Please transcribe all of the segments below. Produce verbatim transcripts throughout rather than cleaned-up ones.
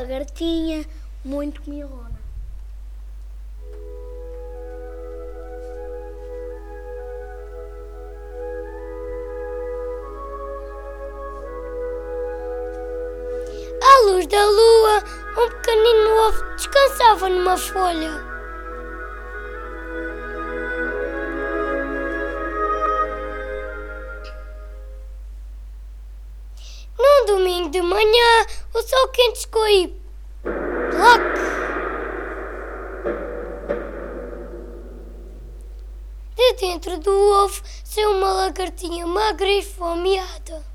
lagartinha muito comilona. À luz da lua, um pequenino ovo descansava numa folha. Num domingo de manhã, o sol quente chegou e... Ploc! De dentro do ovo saiu uma lagartinha magra e esfomeada.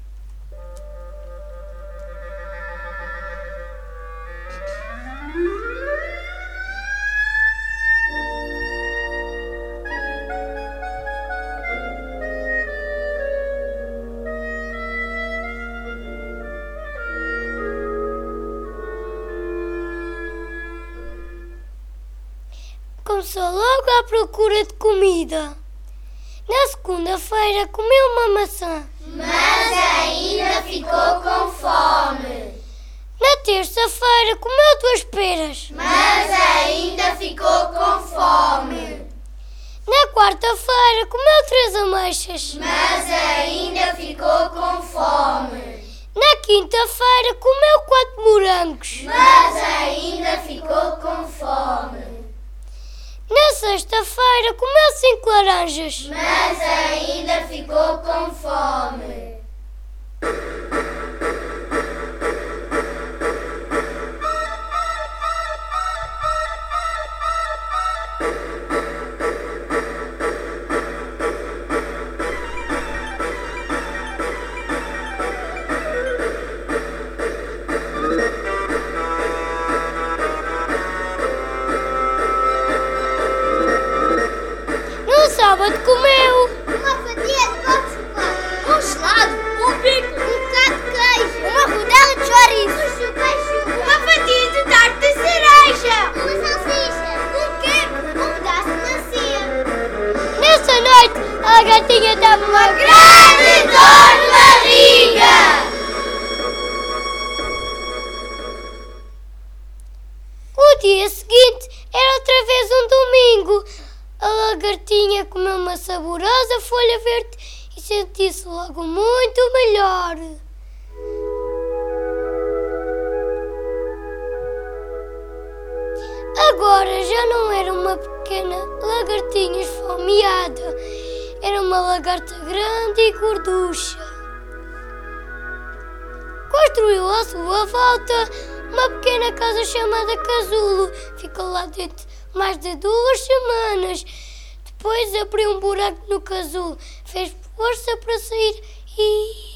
Começou logo à procura de comida. Na segunda-feira comeu uma maçã. Mas ainda ficou com fome. Na terça-feira comeu duas peras. Mas ainda ficou com fome. Na quarta-feira comeu três ameixas. Mas ainda ficou com fome. Na quinta-feira comeu quatro morangos. Mas ainda ficou com fome. Na sexta-feira comeu cinco laranjas. Mas ainda ficou com fome. No sábado comeu Uma fatia de pão de chocolate. Um gelado. Um pico. Um bocado de queijo. Uma rodela de chouriço. Um chupa-chupa. Uma fatia de tarte de cereja. Uma salsicha. Um queijo. Um pedaço de macia. Nessa noite, a lagartinha dava uma Grande dor de barriga. O dia seguinte era outra vez um domingo. A lagartinha comeu uma saborosa folha verde e sentiu-se logo muito melhor. Agora já não era uma pequena lagartinha esfomeada, era uma lagarta grande e gorducha. Construiu à sua volta uma pequena casa chamada casulo. Ficou lá dentro mais de duas semanas. Depois abriu um buraco no casulo, fez força para sair e...